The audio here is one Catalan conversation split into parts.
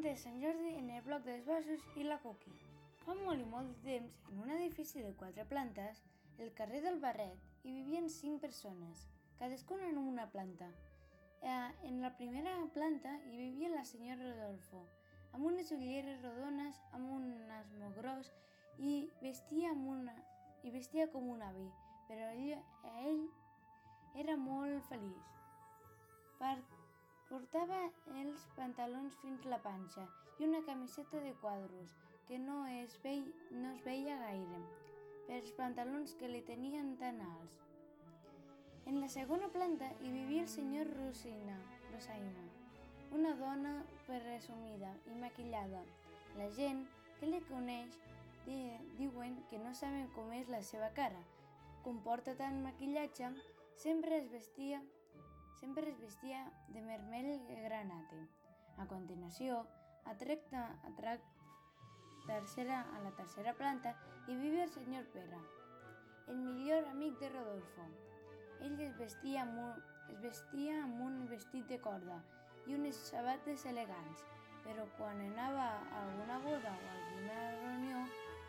de Sant Jordi en el bloc dels vasos i la Cookie. Fa molt i molt de temps, en un edifici de 4 plantes, el carrer del Barret, hi vivien 5 persones, cadascuna en una planta. En la primera planta hi vivia la senyora Rodolfo, amb unes ulleres rodones, amb un nas molt gros i vestia com un avi, però ell era molt feliç. Portava els pantalons fins la panxa i una camiseta de quadros que no es veia gaire, per els pantalons que li tenien tan alts. En la segona planta hi vivia el senyor Rosaina, una dona presumida i maquillada. La gent que li coneix diuen que no saben com és la seva cara. Com porta tant maquillatge, sempre es vestia de vermell granate. A continuació, a la tercera planta hi vivia el senyor Pere, el millor amic de Rodolfo. Ell es vestia amb un vestit de corda i unes sabates elegants, però quan anava a alguna boda o alguna reunió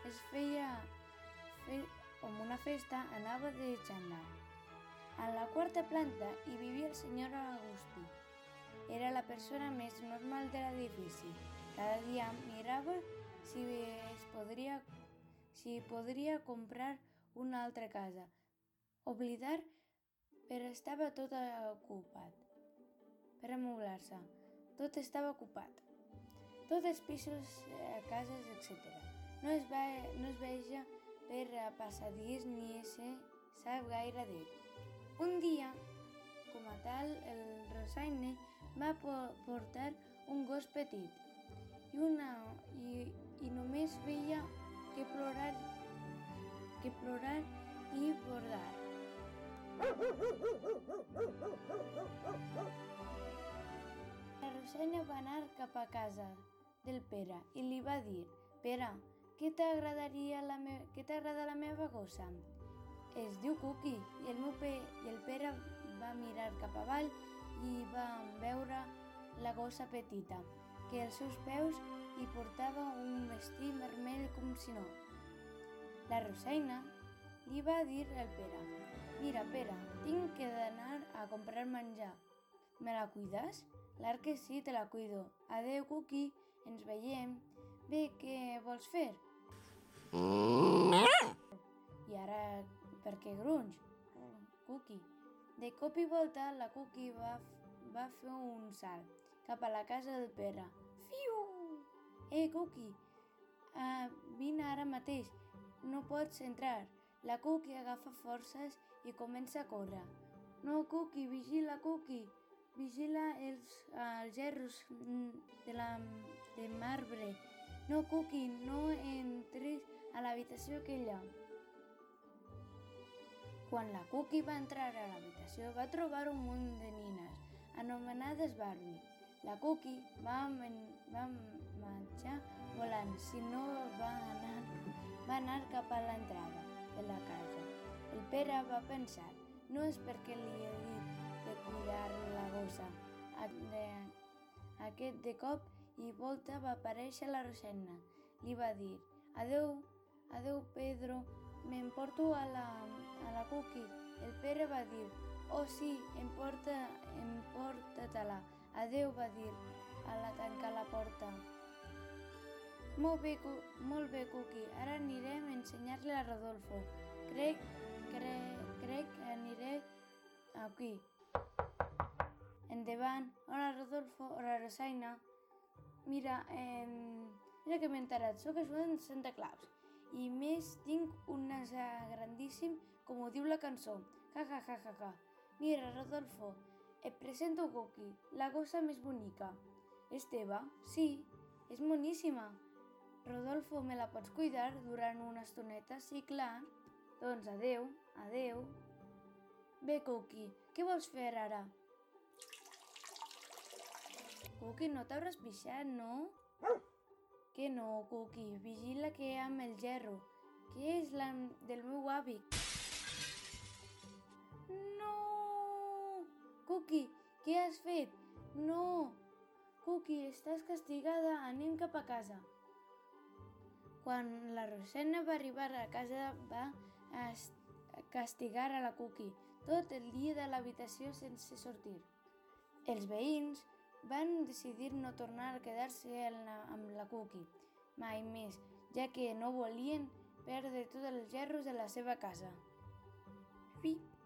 com una festa, anava de xandall. A la quarta planta hi vivia el senyor Agustí. Era la persona més normal de l'edifici. Cada dia mirava si podria comprar una altra casa. Oblidar, però estava tot ocupat. Per amoblar-se, tot estava ocupat. Tots els pisos, cases, etc. No es veia per passadís ni se sap gaire d'ell. Un dia, com a tal, el Rosaina va portar un gos petit i només veia que plorar i bordar. La Rosaina va anar cap a casa del Pere i li va dir: «Pere, què t'agrada la meva gossa?» «Es diu Cookie», i el Pere va mirar cap avall i va veure la gossa petita, que als seus peus hi portava un vestit vermell com si no. La Rosaina li va dir al Pere: «Mira, Pere, tinc que anar a comprar menjar. Me la cuides?» «Clar que sí, te la cuido. Adeu, Cookie, ens veiem. Bé, què vols fer?» «I ara, per què grunys, Cookie?» De cop i volta, la Cookie va fer un salt cap a la casa del Pere. Fiu! Cookie, vine ara mateix. No pots entrar. La Cookie agafa forces i comença a córrer. No, Cookie, vigila, Cookie. Vigila els gerros de marbre. No, Cookie, no entris a l'habitació aquella. Quan la Cookie va entrar a l'habitació, va trobar un munt de nines, anomenades Barbie. La Cookie va marxar volant, si no va anar cap a l'entrada de la casa. El Pere va pensar: no és perquè li he dit de cuidar la gossa. Aquest de cop i volta va aparèixer la Rosaina. Li va dir: adeu, Pedro, m'emporto a la Cookie. El Pere va dir: oh sí, emporta-te-la. Adeu, va dir a la tancar la porta. Molt bé, Cookie, ara anirem a ensenyar-li a Rodolfo. Crec que aniré aquí. Endavant. Hola, Rodolfo. Hola, Rosaina. Mira que m'he enterat. Soc ajudant de Santa Claus. I més tinc un nas grandíssim, com ho diu la cançó. Ja, ja, ja, ja, ja. Mira, Rodolfo, et presento Cookie, la gossa més bonica. És teva? Sí, és moníssima. Rodolfo, me la pots cuidar durant una estoneta? Sí, clar. Doncs adeu. Bé, Cookie, què vols fer ara? Cookie, no t'hauràs pixat, no? Que no, Cookie, vigila que amb el gerro, que és del meu avi. No! Cookie, què has fet? No! Cookie, estàs castigada, anem cap a casa. Quan la Rosena va arribar a casa va castigar a la Cookie tot el dia de l'habitació sense sortir. Els veïns van decidir no tornar a quedar-se amb la Cookie mai més, ja que no volien perdre tots els gerros de la seva casa. Fi.